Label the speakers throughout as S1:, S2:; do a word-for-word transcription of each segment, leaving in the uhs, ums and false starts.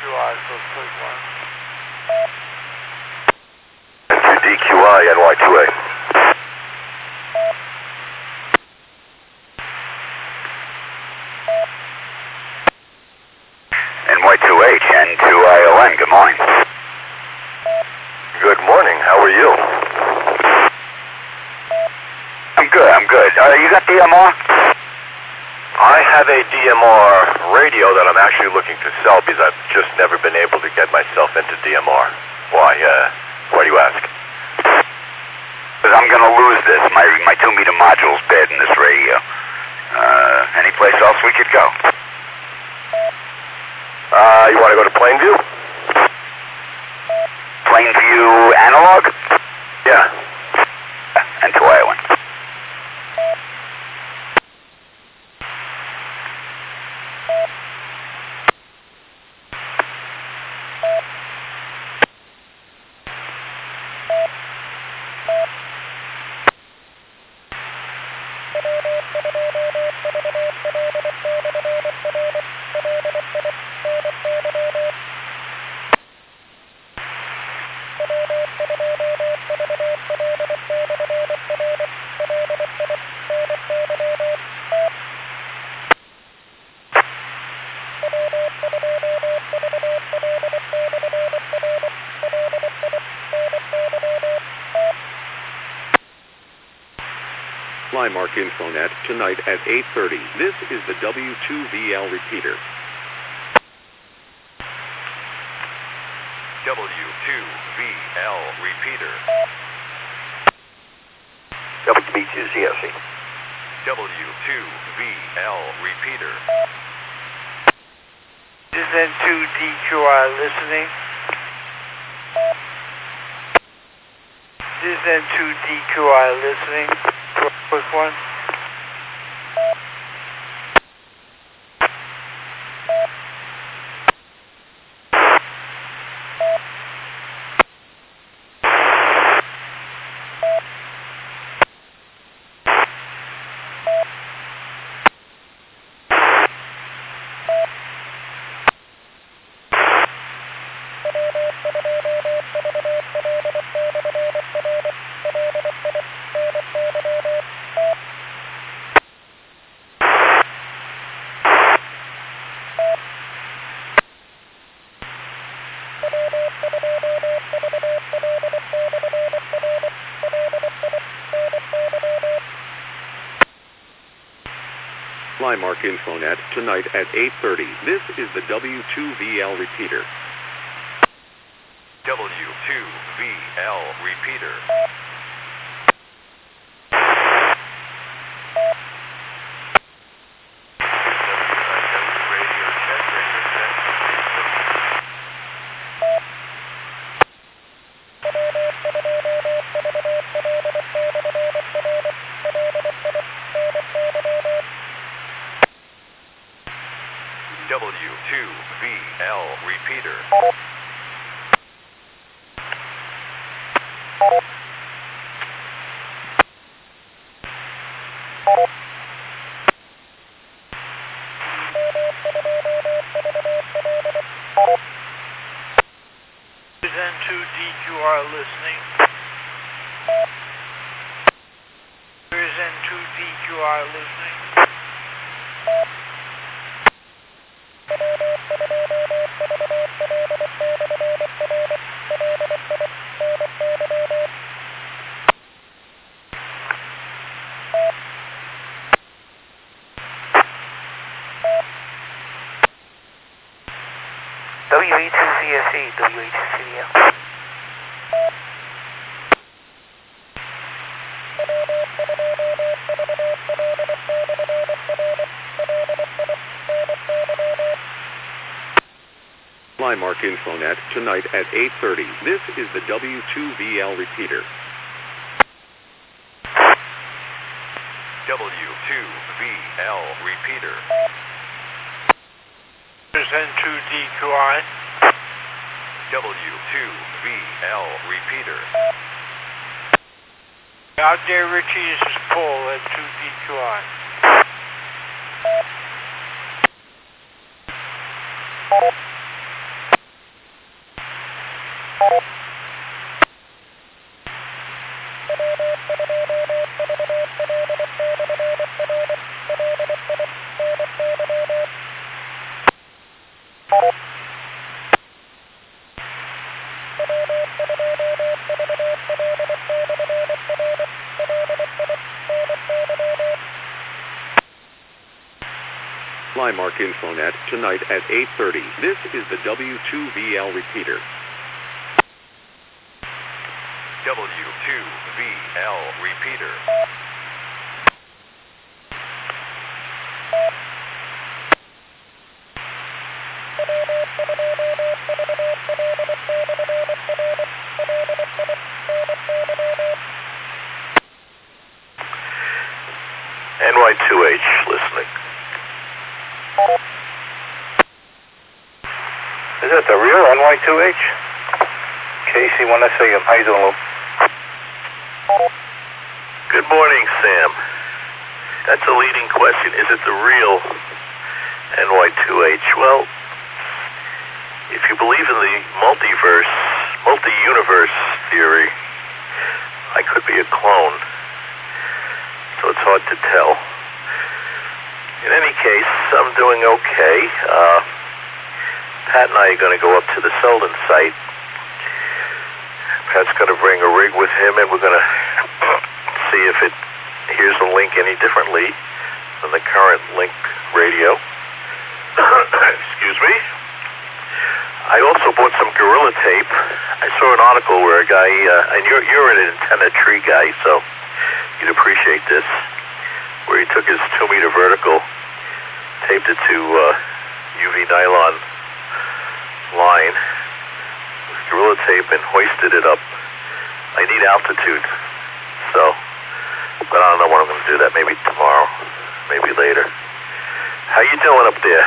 S1: I, so click one.
S2: N two D Q I, N Y two A. N Y two H, N two I O N, good morning. Good morning, how are you? I'm good, I'm good. Uh, you got D M R? I have a D M R radio that I'm actually looking to sell because I've just never been able to get myself into D M R. Why, uh, why do you ask? Because I'm going to lose this. My my two meter module's bad in this radio. Uh, any place else we could go? Uh, you want to go to Plainview? Plainview Analog? Yeah. And to Iowa.
S3: Flymark Infonet tonight at eight thirty. This is the W two V L repeater.
S4: W two V L repeater.
S2: W B two Z S E.
S4: W two V L repeater.
S1: This is N two D Q I listening. This is N two D Q I listening. Quick one.
S3: Flymark Infonet tonight at eight thirty. This is the W two V L repeater.
S4: W two V L repeater. Radio check, radio check. W two V L repeater.
S1: This is N two D Q R listening. Here is N two D Q R listening.
S2: W E two Z S E, W E two C D L.
S3: Flymark Infonet tonight at eight thirty. This is the W two V L repeater.
S4: W two V L repeater.
S1: This is N two D Q I.
S4: W two V L repeater.
S1: Out there, Richie, this is Paul, N two D Q I.
S3: Mark Infonet tonight at eight thirty. This is the W two V L repeater.
S4: W two V L repeater.
S2: N Y two H listening.
S5: Is that the real N Y two H? Casey, when I say him, how you doing, Lou?
S2: Good morning, Sam. That's a leading question. Is it the real N Y two H? Well, if you believe in the multiverse, multi-universe theory, I could be a clone. So it's hard to tell. In any case, I'm doing okay. Uh, Pat and I are going to go up to the Selden site. Pat's going to bring a rig with him, and we're going to see if it hears the link any differently than the current link radio. Excuse me. I also bought some Gorilla Tape. I saw an article where a guy, uh, and you're, you're an antenna tree guy, so you'd appreciate this, where he took his two-meter vertical, taped it to uh, U V nylon line with Gorilla Tape, and hoisted it up. I need altitude, so, but I don't know when I'm going to do that. Maybe tomorrow, maybe later. How you doing up there?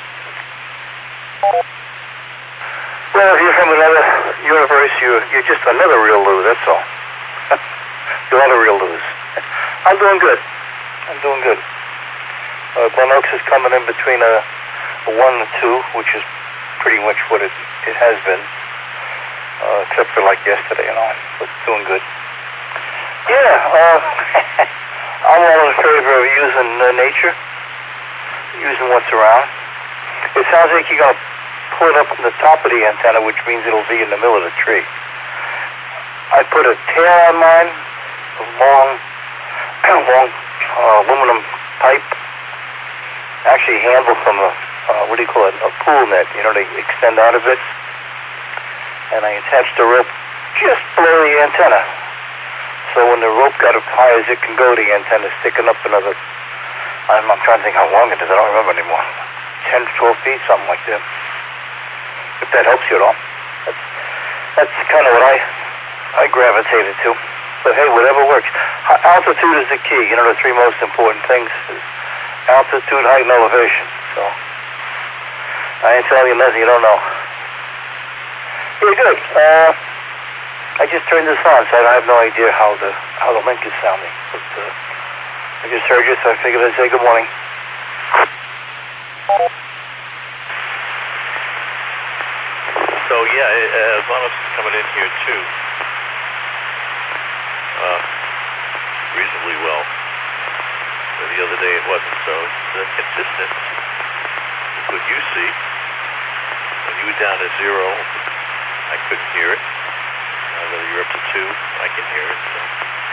S5: Well, if you're from another universe, you're, you're just another real Lou, that's all. You're not a real Lou's. I'm doing good. I'm doing good. Uh, Glen Oaks is coming in between a, a one and a two, which is pretty much what it, it has been, uh, except for like yesterday and all, but doing good. Yeah, uh, I'm all in favor of using uh, nature, using what's around. It sounds like you're going to pull it up from the top of the antenna, which means it'll be in the middle of the tree. I put a tail on mine, a long, long uh, aluminum pipe, actually handle from a, uh, what do you call it, a pool net, you know, they extend out of it, and I attached the rope just below the antenna. So when the rope got as high as it can go, the antenna's sticking up another, I'm, I'm trying to think how long it is, I don't remember anymore, ten, twelve feet, something like that. If that helps you at all. That's, that's kind of what I, I gravitated to. But hey, whatever works. Altitude is the key. You know, the three most important things is altitude, height, and elevation. So, I ain't telling you nothing you don't know. Yeah, good. Uh, I just turned this on, so I have no idea how the how the link is sounding. But uh, I just heard you, so I figured I'd say good morning.
S2: So yeah, uh, Glenos is coming in here too. Uh, reasonably well. But the other day it wasn't, so it's uh, consistent with what you see. When you were down to zero, I couldn't hear it. Now that you're up to two, I can hear it. So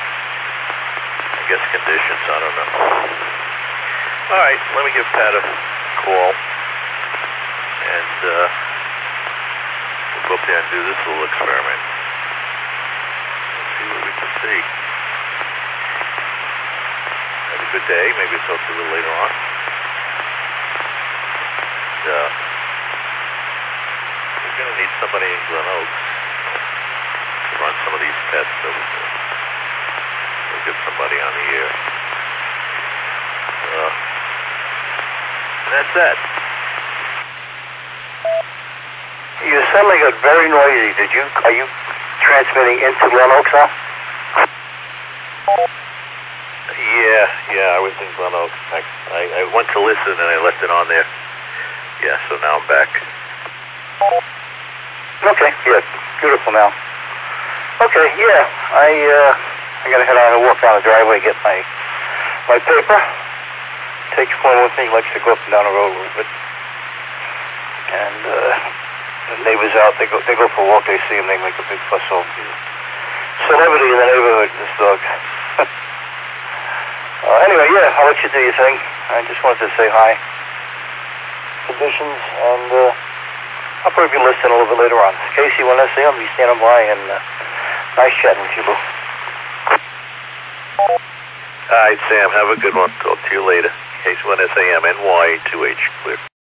S2: I guess conditions, I don't know. All right, let me give Pat a call, and uh, we'll go up there and do this little experiment. Let's see what we can see. Have a good day. Maybe I'll talk to you a little later on. And, uh, we're going to need somebody in Glen Oaks to run some of these tests, so we'll get somebody on the air. Uh, and that's that.
S5: You suddenly got very noisy. Did you? Are you transmitting into Glen Oaks now?
S2: Yeah, yeah, I was in Glen Oaks. I, I, I went to listen and I left it on there. Yeah, so now I'm back.
S5: Okay, good. Beautiful now. Okay, yeah. I uh, I gotta head out and walk down the driveway, get my my paper. Takes one with me. He likes to go up and down the road a little bit. And uh, the neighbors out. They go they go for a walk. They see him. They make a big fuss over him. Celebrity in the neighborhood. This dog. uh, anyway, yeah. I'll let you do your thing. I just wanted to say hi. conditions, and uh, I'll probably be listening a little bit later on. Casey, when I say I'll be standing by, and uh, nice chatting with you, Lou.
S2: All right, Sam, have a good one. Talk to you later. Case one S A M N Y two H, clear.